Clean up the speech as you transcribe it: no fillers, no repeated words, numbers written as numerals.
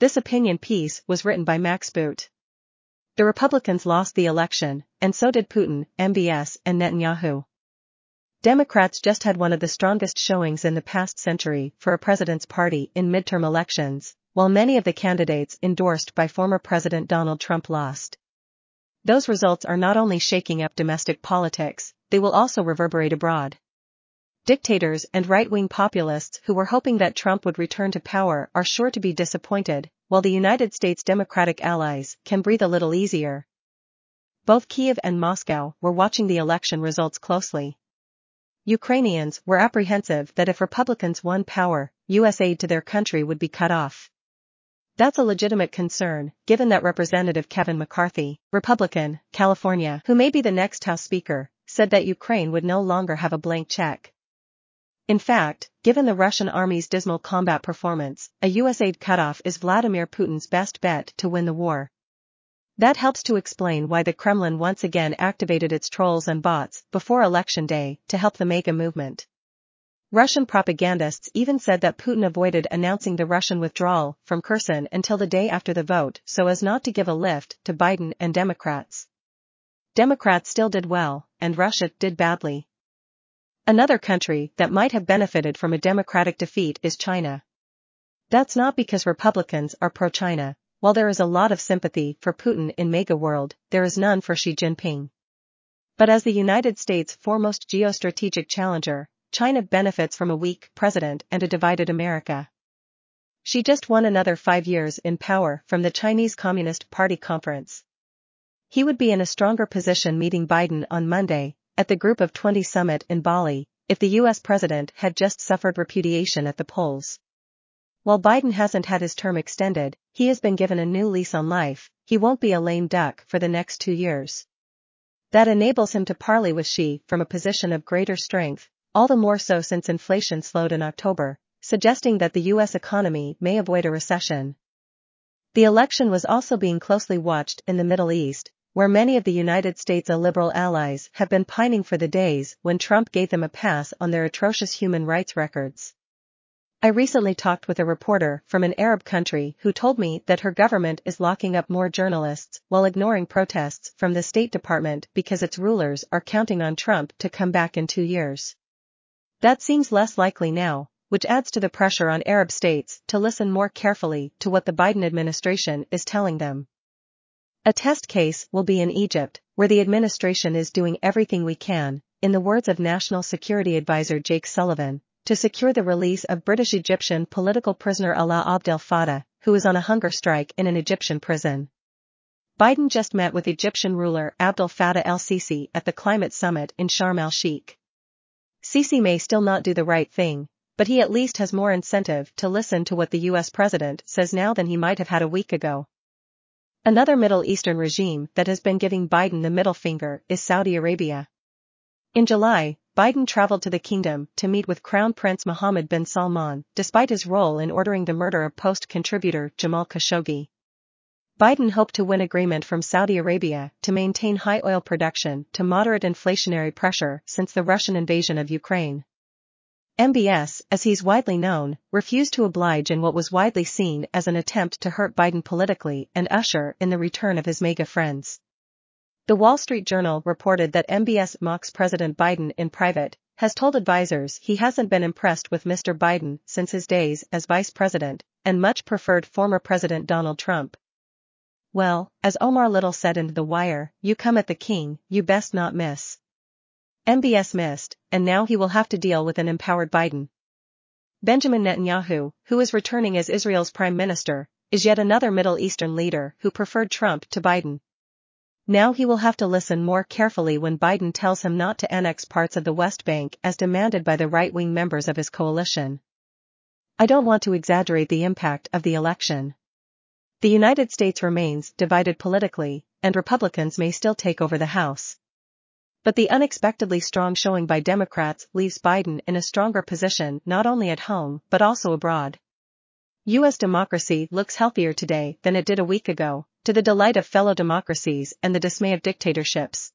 This opinion piece was written by Max Boot. The Republicans lost the election, and so did Putin, MBS, and Netanyahu. Democrats just had one of the strongest showings in the past century for a president's party in midterm elections, while many of the candidates endorsed by former President Donald Trump lost. Those results are not only shaking up domestic politics, they will also reverberate abroad. Dictators and right-wing populists who were hoping that Trump would return to power are sure to be disappointed, while the United States Democratic allies can breathe a little easier. Both Kyiv and Moscow were watching the election results closely. Ukrainians were apprehensive that if Republicans won power, U.S. aid to their country would be cut off. That's a legitimate concern, given that Representative Kevin McCarthy, Republican, California, who may be the next House Speaker, said that Ukraine would no longer have a blank check. In fact, given the Russian army's dismal combat performance, a U.S. aid cutoff is Vladimir Putin's best bet to win the war. That helps to explain why the Kremlin once again activated its trolls and bots before Election Day to help the MAGA movement. Russian propagandists even said that Putin avoided announcing the Russian withdrawal from Kherson until the day after the vote so as not to give a lift to Biden and Democrats. Democrats still did well, and Russia did badly. Another country that might have benefited from a Democratic defeat is China. That's not because Republicans are pro-China. While there is a lot of sympathy for Putin in MAGA world, there is none for Xi Jinping. But as the United States' foremost geostrategic challenger, China benefits from a weak president and a divided America. Xi just won another 5 years in power from the Chinese Communist Party conference. He would be in a stronger position meeting Biden on Monday, at the Group of 20 summit in Bali, if the U.S. president had just suffered repudiation at the polls. While Biden hasn't had his term extended, he has been given a new lease on life. He won't be a lame duck for the next 2 years. That enables him to parley with Xi from a position of greater strength, all the more so since inflation slowed in October, suggesting that the U.S. economy may avoid a recession. The election was also being closely watched in the Middle East, where many of the United States' liberal allies have been pining for the days when Trump gave them a pass on their atrocious human rights records. I recently talked with a reporter from an Arab country who told me that her government is locking up more journalists while ignoring protests from the State Department because its rulers are counting on Trump to come back in 2 years. That seems less likely now, which adds to the pressure on Arab states to listen more carefully to what the Biden administration is telling them. A test case will be in Egypt, where the administration is doing everything we can, in the words of National Security Advisor Jake Sullivan, to secure the release of British-Egyptian political prisoner Alaa Abdel Fattah, who is on a hunger strike in an Egyptian prison. Biden just met with Egyptian ruler Abdel Fattah el-Sisi at the climate summit in Sharm el-Sheikh. Sisi may still not do the right thing, but he at least has more incentive to listen to what the U.S. president says now than he might have had a week ago. Another Middle Eastern regime that has been giving Biden the middle finger is Saudi Arabia. In July, Biden traveled to the kingdom to meet with Crown Prince Mohammed bin Salman, despite his role in ordering the murder of Post contributor Jamal Khashoggi. Biden hoped to win agreement from Saudi Arabia to maintain high oil production to moderate inflationary pressure since the Russian invasion of Ukraine. MBS, as he's widely known, refused to oblige in what was widely seen as an attempt to hurt Biden politically and usher in the return of his MAGA friends. The Wall Street Journal reported that MBS mocks President Biden in private, has told advisors he hasn't been impressed with Mr. Biden since his days as vice president, and much preferred former President Donald Trump. Well, as Omar Little said in The Wire, you come at the king, you best not miss. MBS missed, and now he will have to deal with an empowered Biden. Benjamin Netanyahu, who is returning as Israel's prime minister, is yet another Middle Eastern leader who preferred Trump to Biden. Now he will have to listen more carefully when Biden tells him not to annex parts of the West Bank as demanded by the right-wing members of his coalition. I don't want to exaggerate the impact of the election. The United States remains divided politically, and Republicans may still take over the House. But the unexpectedly strong showing by Democrats leaves Biden in a stronger position not only at home but also abroad. U.S. democracy looks healthier today than it did a week ago, to the delight of fellow democracies and the dismay of dictatorships.